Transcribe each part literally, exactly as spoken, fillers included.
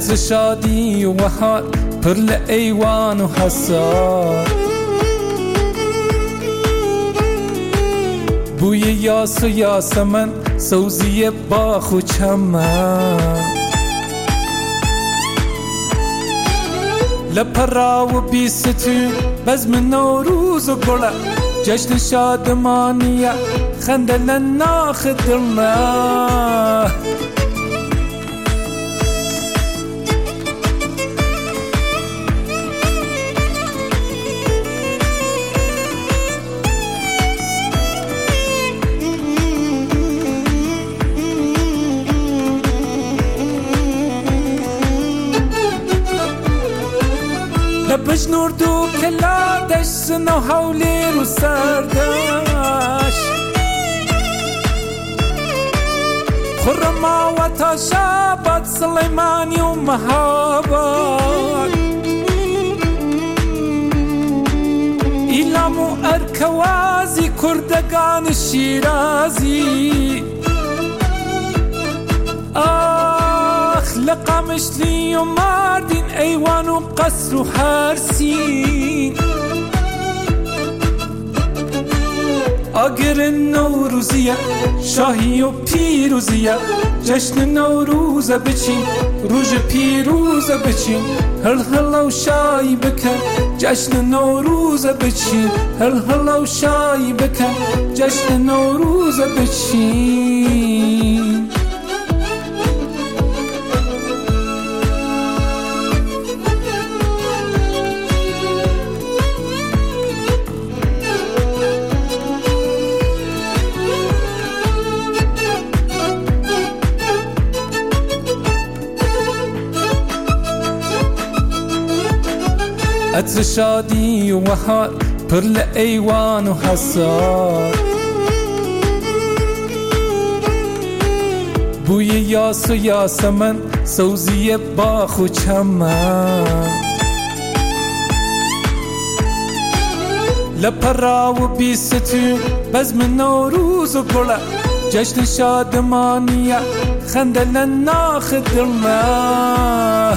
عطر شادی و بهار پر لایوان و حصار، بوی یاس و یاسمن سوزی باغ و چمن، لپرا و بیستون بزم نوروز و گله، جشن شادمانیه خنده لناخ دلنا. لبش نور دو کلادش سنو حولی رو سردش، خرما و تاشابات سلیمانی و مهابات، ایلام و ارکوازی کردگان شیرازی، آخ لقمشلی و مردین ایوان و قصر و حرسین، آگر نوروزیه شاهی و پیروزیه، جشن نوروز بچین روز پیروز بچین، هل هلا و شای بکن جشن نوروز بچین، هل هلا و شای بکن جشن نوروز بچین. عطر شادی و بهار پر لایوان و حصار، بوی یاس و یاسمن سوزی باغ و چمن، لپرا و بیستون بزم نوروز و گله، جشن شادمانیه خنده لناخ دلنا.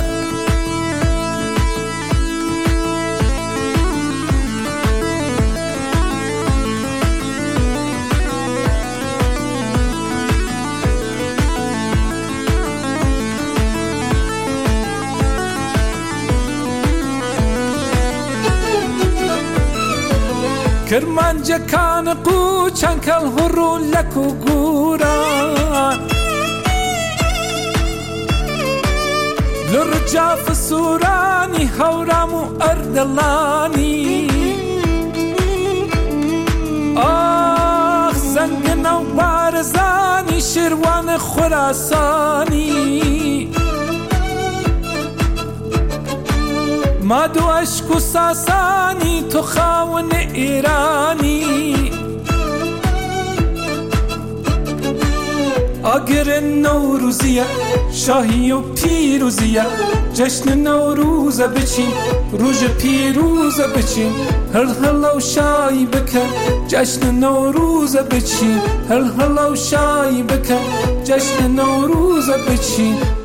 کرمانجا کان قوچان کل هرو لکو گوران، لرجاف سورانی هورام و اردلانی، آخ زنگن و بارزانی شروان خراسانی، مادو عشق و ساسانی تو خاون ایرانی، آگر نوروزیه شاهی و پیروزیه، جشن نوروز بچین روز پیروز بچین، هل هلا و شای بکن جشن نوروز بچین، هل هلا و شای بکن جشن نوروز بچین.